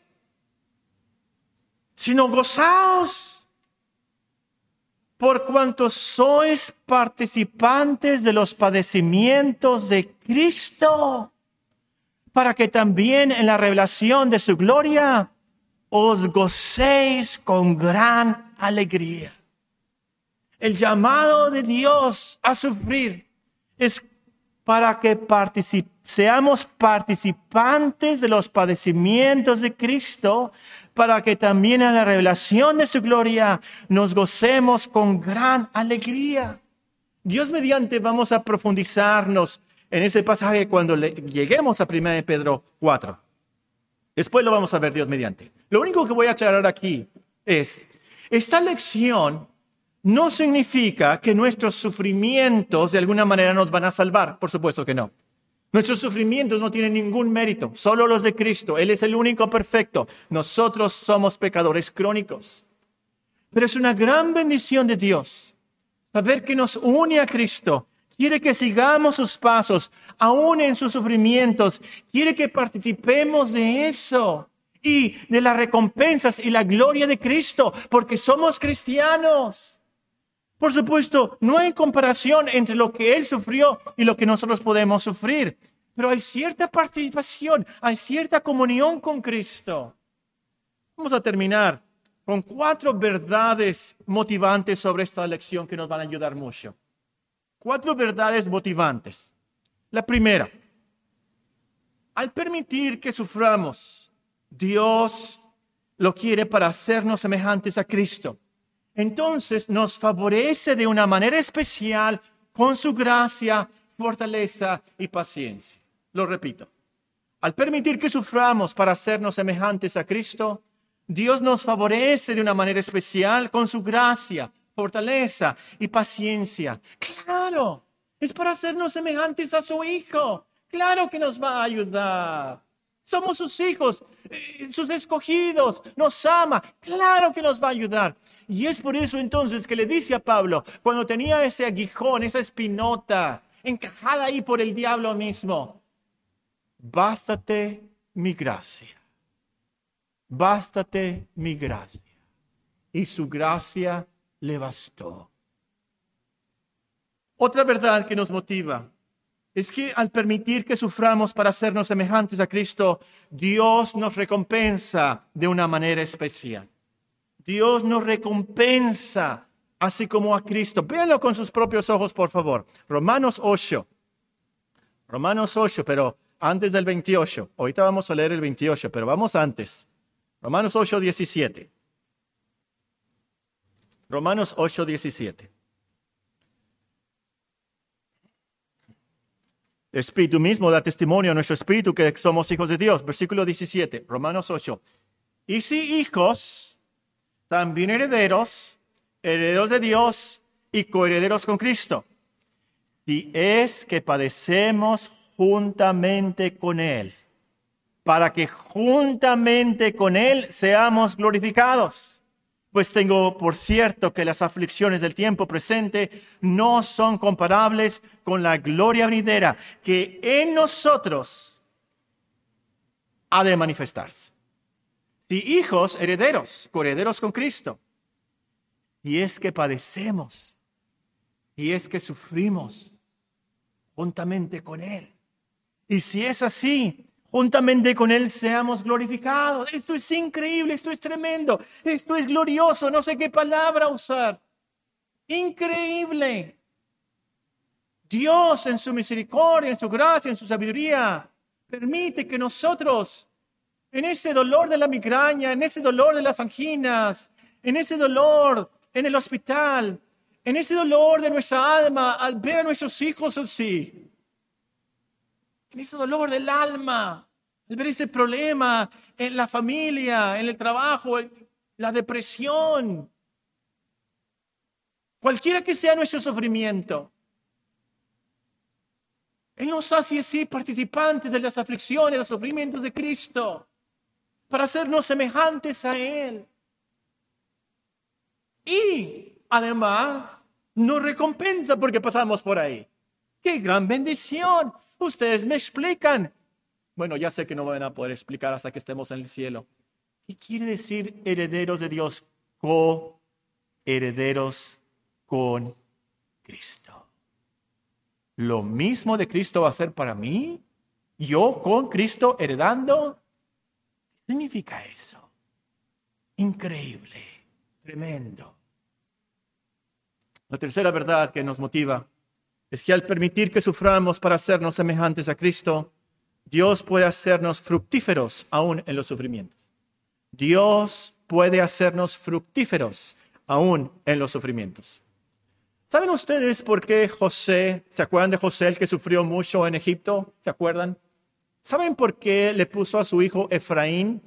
sino gozaos, por cuanto sois participantes de los padecimientos de Cristo, para que también en la revelación de su gloria os gocéis con gran alegría. El llamado de Dios a sufrir es para que particip- seamos participantes de los padecimientos de Cristo, para que también en la revelación de su gloria nos gocemos con gran alegría. Dios mediante vamos a profundizarnos en ese pasaje cuando le- lleguemos a primera de Pedro cuatro. Después lo vamos a ver Dios mediante. Lo único que voy a aclarar aquí es, esta lección no significa que nuestros sufrimientos de alguna manera nos van a salvar. Por supuesto que no. Nuestros sufrimientos no tienen ningún mérito, solo los de Cristo. Él es el único perfecto. Nosotros somos pecadores crónicos. Pero es una gran bendición de Dios saber que nos une a Cristo. Quiere que sigamos sus pasos, aún en sus sufrimientos. Quiere que participemos de eso y de las recompensas y la gloria de Cristo, porque somos cristianos. Por supuesto, no hay comparación entre lo que Él sufrió y lo que nosotros podemos sufrir. Pero hay cierta participación, hay cierta comunión con Cristo. Vamos a terminar con cuatro verdades motivantes sobre esta lección que nos van a ayudar mucho. Cuatro verdades motivantes. La primera, al permitir que suframos, Dios lo quiere para hacernos semejantes a Cristo. Entonces nos favorece de una manera especial con su gracia, fortaleza y paciencia. Lo repito. Al permitir que suframos para hacernos semejantes a Cristo, Dios nos favorece de una manera especial con su gracia, fortaleza y paciencia. Claro, es para hacernos semejantes a su Hijo. Claro que nos va a ayudar. Somos sus hijos, eh, sus escogidos, nos ama. Claro que nos va a ayudar. Y es por eso entonces que le dice a Pablo, cuando tenía ese aguijón, esa espinota, encajada ahí por el diablo mismo, bástate mi gracia. Bástate mi gracia. Y su gracia le bastó. Otra verdad que nos motiva es que al permitir que suframos para hacernos semejantes a Cristo, Dios nos recompensa de una manera especial. Dios nos recompensa así como a Cristo. Véanlo con sus propios ojos, por favor. Romanos ocho. Romanos ocho, pero antes del veintiocho. Ahorita vamos a leer el veintiocho, pero vamos antes. Romanos ocho, diecisiete. Romanos ocho, diecisiete. El Espíritu mismo da testimonio a nuestro espíritu que somos hijos de Dios. Versículo diecisiete, Romanos ocho. Y si hijos, también herederos, herederos de Dios y coherederos con Cristo. Si es que padecemos juntamente con Él, para que juntamente con Él seamos glorificados. Pues tengo por cierto que las aflicciones del tiempo presente no son comparables con la gloria venidera que en nosotros ha de manifestarse. Si hijos, herederos, coherederos con Cristo, si es que padecemos, si es que sufrimos juntamente con Él. Y si es así, juntamente con Él seamos glorificados. Esto es increíble, esto es tremendo, esto es glorioso, no sé qué palabra usar. Increíble. Dios en su misericordia, en su gracia, en su sabiduría, permite que nosotros, en ese dolor de la migraña, en ese dolor de las anginas, en ese dolor en el hospital, en ese dolor de nuestra alma al ver a nuestros hijos así, en ese dolor del alma, al ver ese problema en la familia, en el trabajo, la depresión, cualquiera que sea nuestro sufrimiento, Él nos hace así participantes de las aflicciones, los sufrimientos de Cristo, para hacernos semejantes a Él. Y además nos recompensa porque pasamos por ahí. ¡Qué gran bendición! Ustedes me explican. Bueno, ya sé que no me van a poder explicar hasta que estemos en el cielo. ¿Qué quiere decir herederos de Dios? Co-herederos con Cristo. ¿Lo mismo de Cristo va a ser para mí? ¿Yo con Cristo heredando? ¿Qué significa eso? Increíble, tremendo. La tercera verdad que nos motiva es que al permitir que suframos para hacernos semejantes a Cristo, Dios puede hacernos fructíferos aún en los sufrimientos. Dios puede hacernos fructíferos aún en los sufrimientos. ¿Saben ustedes por qué José, se acuerdan de José, el que sufrió mucho en Egipto? ¿Se acuerdan? ¿Saben por qué le puso a su hijo Efraín?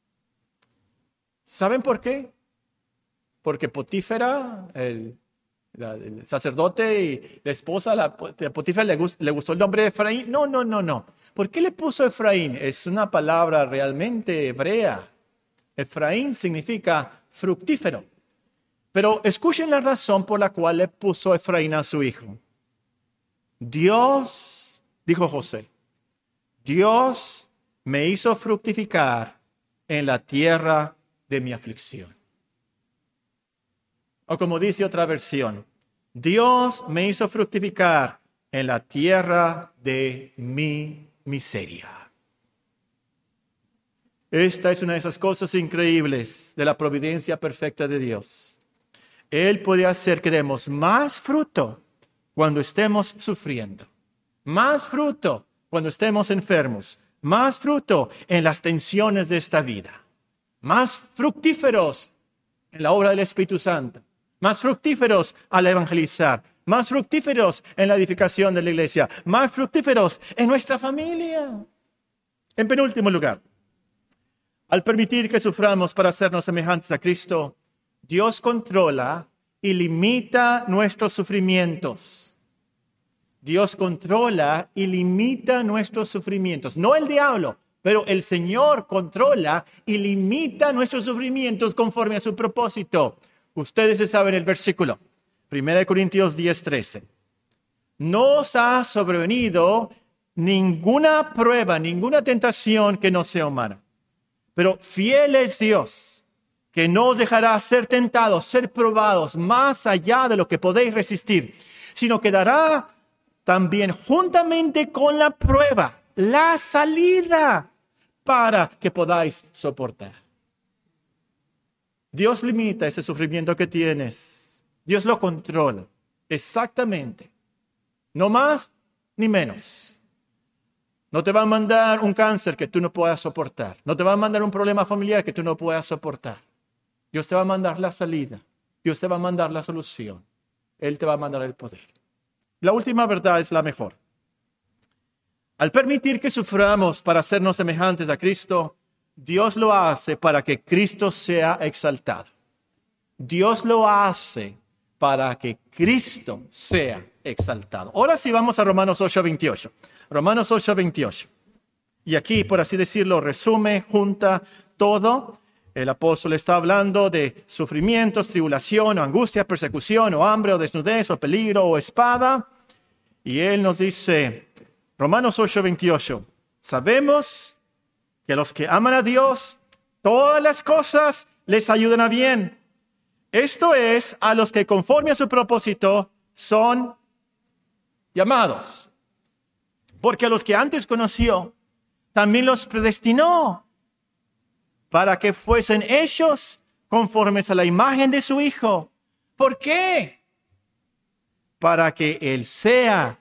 ¿Saben por qué? Porque Potífera, el, la, el sacerdote y la esposa la, de Potífera le, gust, le gustó el nombre de Efraín. No, no, no, no. ¿Por qué le puso Efraín? Es una palabra realmente hebrea. Efraín significa fructífero. Pero escuchen la razón por la cual le puso Efraín a su hijo. Dios, dijo José, Dios me hizo fructificar en la tierra de mi aflicción. O como dice otra versión, Dios me hizo fructificar en la tierra de mi miseria. Esta es una de esas cosas increíbles de la providencia perfecta de Dios. Él puede hacer que demos más fruto cuando estemos sufriendo, más fruto cuando estemos enfermos, más fruto en las tensiones de esta vida, más fructíferos en la obra del Espíritu Santo, más fructíferos al evangelizar, más fructíferos en la edificación de la iglesia, más fructíferos en nuestra familia. En penúltimo lugar, al permitir que suframos para hacernos semejantes a Cristo, Dios controla y limita nuestros sufrimientos. Dios controla y limita nuestros sufrimientos. No el diablo, pero el Señor controla y limita nuestros sufrimientos conforme a su propósito. Ustedes saben el versículo. primera de Corintios diez, trece. No os ha sobrevenido ninguna prueba, ninguna tentación que no sea humana. Pero fiel es Dios, que no os dejará ser tentados, ser probados más allá de lo que podéis resistir, sino que dará también juntamente con la prueba la salida para que podáis soportar. Dios limita ese sufrimiento que tienes. Dios lo controla exactamente. No más ni menos. No te va a mandar un cáncer que tú no puedas soportar. No te va a mandar un problema familiar que tú no puedas soportar. Dios te va a mandar la salida. Dios te va a mandar la solución. Él te va a mandar el poder. La última verdad es la mejor. Al permitir que suframos para hacernos semejantes a Cristo, Dios lo hace para que Cristo sea exaltado. Dios lo hace para que Cristo sea exaltado. Ahora sí vamos a Romanos ocho, veintiocho. Romanos ocho, veintiocho. Y aquí, por así decirlo, resume, junta todo. El apóstol está hablando de sufrimientos, tribulación, o angustia, persecución, o hambre, o desnudez, o peligro, o espada. Y él nos dice, Romanos ocho, veintiocho, sabemos que a los que aman a Dios, todas las cosas les ayudan a bien. Esto es, a los que conforme a su propósito son llamados. Porque a los que antes conoció, también los predestinó para que fuesen hechos conformes a la imagen de su Hijo. ¿Por qué? Para que Él sea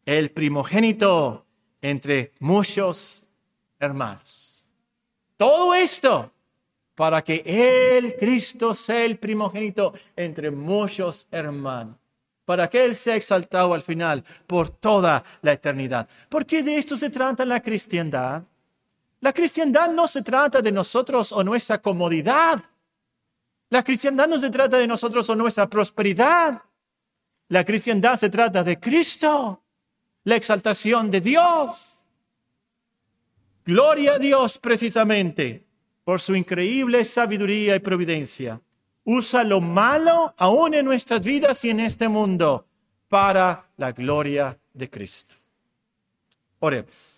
el primogénito entre muchos hermanos. Todo esto para que Él, Cristo, sea el primogénito entre muchos hermanos. Para que Él sea exaltado al final por toda la eternidad. Porque de esto se trata la cristiandad. La cristiandad no se trata de nosotros o nuestra comodidad. La cristiandad no se trata de nosotros o nuestra prosperidad. La cristiandad se trata de Cristo, la exaltación de Dios. Gloria a Dios precisamente por su increíble sabiduría y providencia. Usa lo malo aún en nuestras vidas y en este mundo para la gloria de Cristo. Oremos.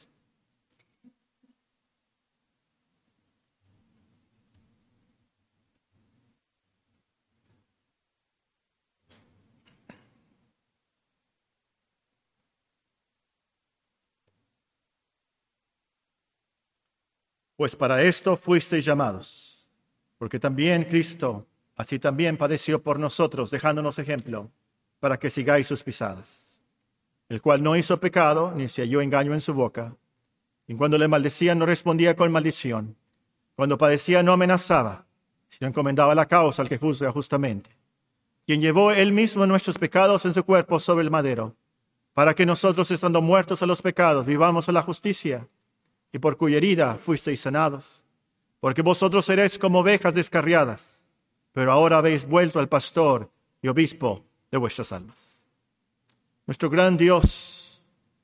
Pues para esto fuisteis llamados, porque también Cristo, así también padeció por nosotros, dejándonos ejemplo, para que sigáis sus pisadas, el cual no hizo pecado, ni se halló engaño en su boca, y cuando le maldecían no respondía con maldición, cuando padecía no amenazaba, sino encomendaba la causa al que juzga justamente, quien llevó él mismo nuestros pecados en su cuerpo sobre el madero, para que nosotros, estando muertos a los pecados, vivamos a la justicia, y por cuya herida fuisteis sanados, porque vosotros seréis como ovejas descarriadas, pero ahora habéis vuelto al pastor y obispo de vuestras almas. Nuestro gran Dios,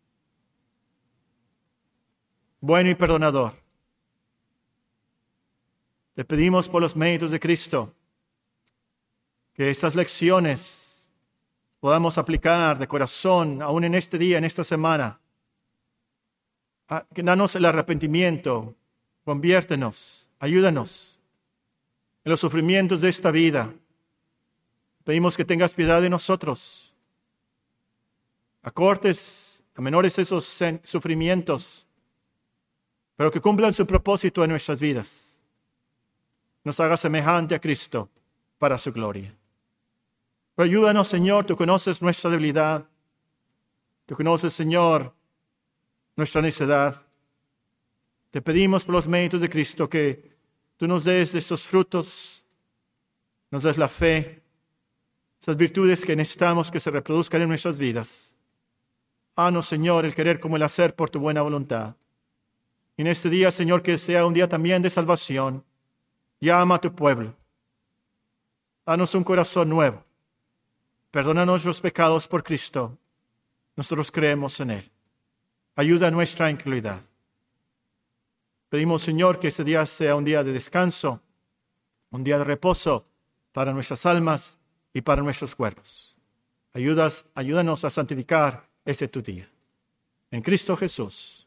bueno y perdonador, te pedimos por los méritos de Cristo que estas lecciones podamos aplicar de corazón, aún en este día, en esta semana. Que danos el arrepentimiento, conviértenos, ayúdanos en los sufrimientos de esta vida. Pedimos que tengas piedad de nosotros. Acortes a menores esos sufrimientos, pero que cumplan su propósito en nuestras vidas. Nos haga semejante a Cristo para su gloria. Pero ayúdanos, Señor, tú conoces nuestra debilidad. Tú conoces, Señor, nuestra necedad. Te pedimos por los méritos de Cristo que tú nos des de estos frutos, nos des la fe, esas virtudes que necesitamos que se reproduzcan en nuestras vidas. Haznos, Señor, el querer como el hacer por tu buena voluntad. Y en este día, Señor, que sea un día también de salvación. Llama a tu pueblo. Danos un corazón nuevo. Perdona nuestros pecados por Cristo. Nosotros creemos en Él. Ayuda a nuestra incredulidad. Pedimos, Señor, que este día sea un día de descanso, un día de reposo para nuestras almas y para nuestros cuerpos. Ayudas, ayúdanos a santificar ese tu día. En Cristo Jesús.